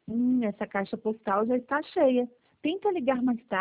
Essa caixa postal já está cheia. Tenta ligar mais tarde.